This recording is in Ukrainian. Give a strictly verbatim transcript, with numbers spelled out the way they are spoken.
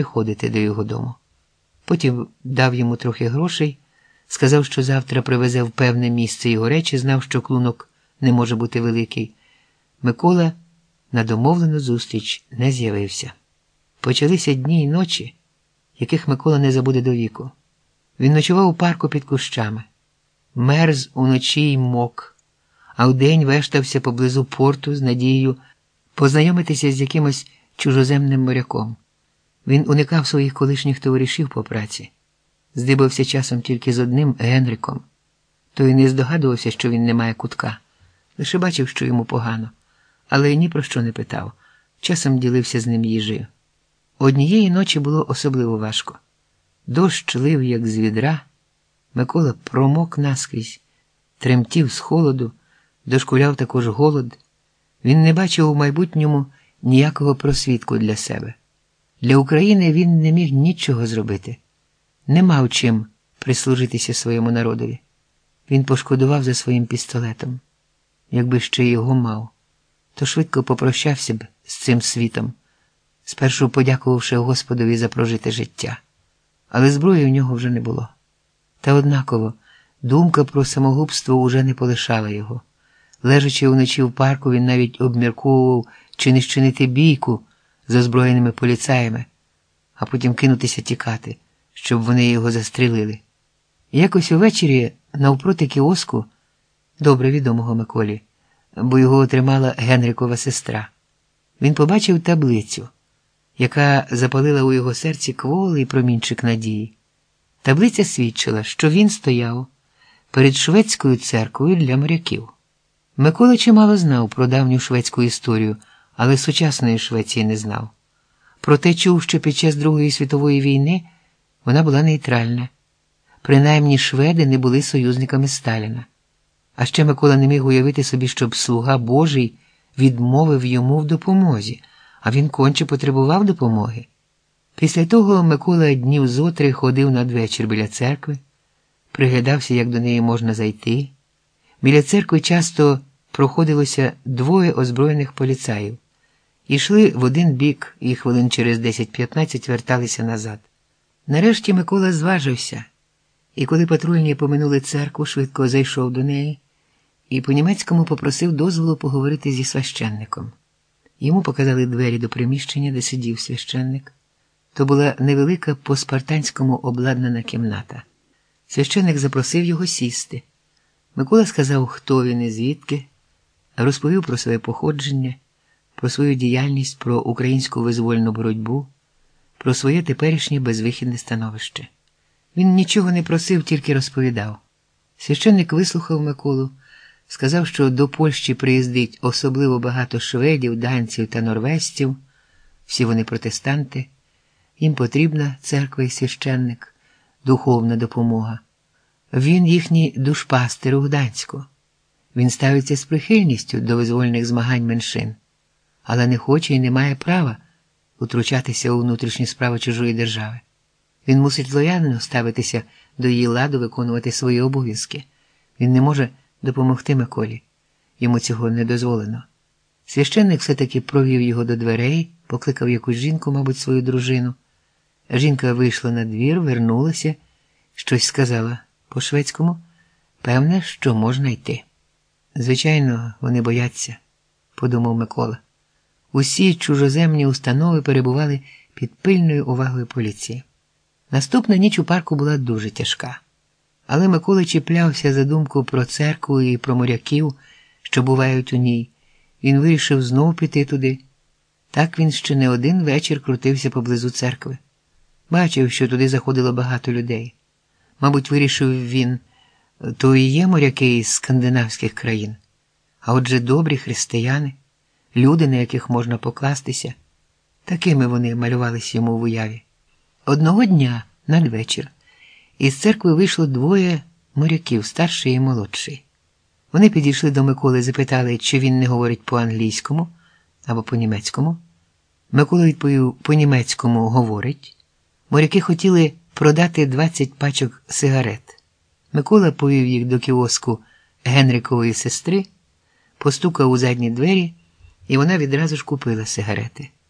приходити до його дому. Потім дав йому трохи грошей, сказав, що завтра привезе в певне місце його речі, знав, що клунок не може бути великий. Микола на домовлену зустріч не з'явився. Почалися дні й ночі, яких Микола не забуде до віку. Він ночував у парку під кущами, мерз уночі й мок, а вдень вештався поблизу порту з надією познайомитися з якимось чужоземним моряком. Він уникав своїх колишніх товаришів по праці, здибався часом тільки з одним Генриком. Той не здогадувався, що він не має кутка, лише бачив, що йому погано, але ні про що не питав, часом ділився з ним їжею. Однієї ночі було особливо важко. Дощ лив, як з відра, Микола промок наскрізь, тремтів з холоду, дошкуляв також голод. Він не бачив у майбутньому ніякого просвітку для себе. Для України він не міг нічого зробити, не мав чим прислужитися своєму народові. Він пошкодував за своїм пістолетом. Якби ще його мав, то швидко попрощався б з цим світом, спершу подякувавши Господові за прожите життя. Але зброї в нього вже не було. Та однаково думка про самогубство уже не полишала його. Лежачи вночі в парку, він навіть обмірковував, чи не щинити бійку з озброєними поліцаями, а потім кинутися тікати, щоб вони його застрелили. Якось увечері навпроти кіоску, добре відомого Миколі, бо його отримала Генрикова сестра, він побачив таблицю, яка запалила у його серці кволий промінчик надії. Таблиця свідчила, що він стояв перед шведською церквою для моряків. Микола чимало знав про давню шведську історію, але сучасної Швеції не знав. Проте чув, що під час Другої світової війни вона була нейтральна. Принаймні шведи не були союзниками Сталіна. А ще Микола не міг уявити собі, щоб слуга Божий відмовив йому в допомозі, а він конче потребував допомоги. Після того Микола днів зотри ходив надвечір біля церкви, приглядався, як до неї можна зайти. Біля церкви часто проходилося двоє озброєних поліцаїв. Ішли в один бік і хвилин через десять-п'ятнадцять верталися назад. Нарешті Микола зважився, і коли патрульні поминули церкву, швидко зайшов до неї і по-німецькому попросив дозволу поговорити зі священником. Йому показали двері до приміщення, де сидів священник. То була невелика по-спартанському обладнана кімната. Священник запросив його сісти. Микола сказав, хто він і звідки, розповів про своє походження, про свою діяльність, про українську визвольну боротьбу, про своє теперішнє безвихідне становище. Він нічого не просив, тільки розповідав. Священник вислухав Миколу, сказав, що до Польщі приїздить особливо багато шведів, данців та норвезців, всі вони протестанти, їм потрібна церква і священник, духовна допомога. Він їхній душпастир у Гданську. Він ставиться з прихильністю до визвольних змагань меншин, але не хоче і не має права утручатися у внутрішні справи чужої держави. Він мусить лояльно ставитися до її ладу, виконувати свої обов'язки. Він не може допомогти Миколі. Йому цього не дозволено. Священник все-таки провів його до дверей, покликав якусь жінку, мабуть, свою дружину. Жінка вийшла на двір, вернулася, щось сказала по-шведському. Певне, що можна йти. Звичайно, вони бояться, подумав Микола. Усі чужоземні установи перебували під пильною увагою поліції. Наступна ніч у парку була дуже тяжка. Але Микола чіплявся за думку про церкву і про моряків, що бувають у ній. Він вирішив знов піти туди. Так він ще не один вечір крутився поблизу церкви. Бачив, що туди заходило багато людей. Мабуть, вирішив він, то і є моряки із скандинавських країн. А отже добрі християни, люди, на яких можна покластися. Такими вони малювались йому в уяві. Одного дня, надвечір, із церкви вийшло двоє моряків, старший і молодший. Вони підійшли до Миколи, запитали, чи він не говорить по-англійському або по-німецькому. Микола відповів, по-німецькому говорить. Моряки хотіли продати двадцять пачок сигарет. Микола повів їх до кіоску Генрикової сестри, постукав у задні двері, і вона відразу ж купила сигарети.